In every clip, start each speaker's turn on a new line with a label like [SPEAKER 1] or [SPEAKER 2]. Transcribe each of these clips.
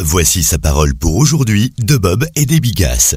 [SPEAKER 1] Voici sa parole pour aujourd'hui de Bob et des Bigasses.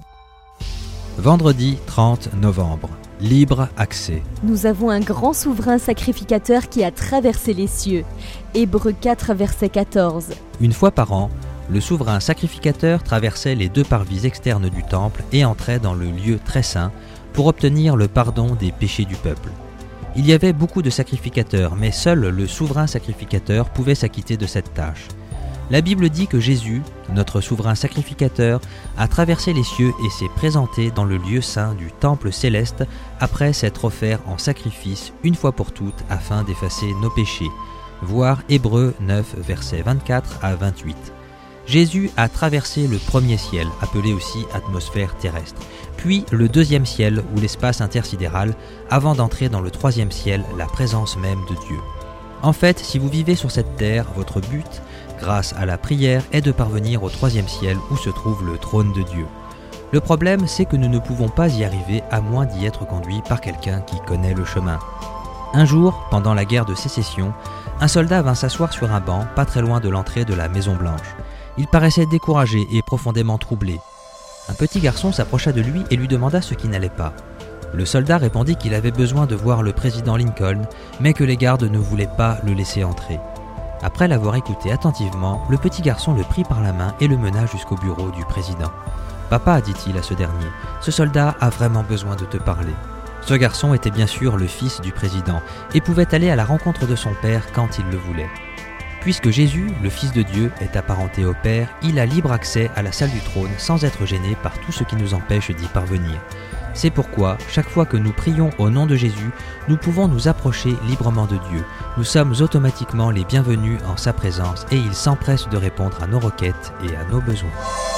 [SPEAKER 2] Vendredi 30 novembre. Libre accès.
[SPEAKER 3] Nous avons un grand souverain sacrificateur qui a traversé les cieux. Hébreux 4, verset 14.
[SPEAKER 2] Une fois par an, le souverain sacrificateur traversait les 2 parvis externes du temple et entrait dans le lieu très saint pour obtenir le pardon des péchés du peuple. Il y avait beaucoup de sacrificateurs, mais seul le souverain sacrificateur pouvait s'acquitter de cette tâche. La Bible dit que Jésus, notre souverain sacrificateur, a traversé les cieux et s'est présenté dans le lieu saint du temple céleste après s'être offert en sacrifice une fois pour toutes afin d'effacer nos péchés. Voir Hébreux 9, versets 24 à 28. Jésus a traversé le premier ciel, appelé aussi atmosphère terrestre, puis le 2e ciel ou l'espace intersidéral, avant d'entrer dans le 3e ciel, la présence même de Dieu. En fait, si vous vivez sur cette terre, votre but, grâce à la prière, est de parvenir au 3e ciel où se trouve le trône de Dieu. Le problème, c'est que nous ne pouvons pas y arriver à moins d'y être conduits par quelqu'un qui connaît le chemin. Un jour, pendant la guerre de sécession, un soldat vint s'asseoir sur un banc, pas très loin de l'entrée de la Maison Blanche. Il paraissait découragé et profondément troublé. Un petit garçon s'approcha de lui et lui demanda ce qui n'allait pas. Le soldat répondit qu'il avait besoin de voir le président Lincoln, mais que les gardes ne voulaient pas le laisser entrer. Après l'avoir écouté attentivement, le petit garçon le prit par la main et le mena jusqu'au bureau du président. « Papa, dit-il à ce dernier, ce soldat a vraiment besoin de te parler. » Ce garçon était bien sûr le fils du président et pouvait aller à la rencontre de son père quand il le voulait. Puisque Jésus, le Fils de Dieu, est apparenté au Père, il a libre accès à la salle du trône sans être gêné par tout ce qui nous empêche d'y parvenir. C'est pourquoi, chaque fois que nous prions au nom de Jésus, nous pouvons nous approcher librement de Dieu. Nous sommes automatiquement les bienvenus en sa présence et il s'empresse de répondre à nos requêtes et à nos besoins.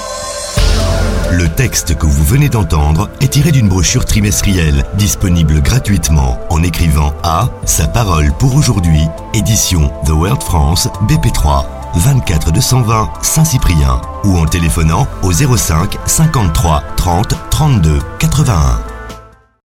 [SPEAKER 1] Le texte que vous venez d'entendre est tiré d'une brochure trimestrielle disponible gratuitement en écrivant à Sa parole pour aujourd'hui, édition The World France, BP3, 24 220 Saint-Cyprien ou en téléphonant au 05 53 30 32 81.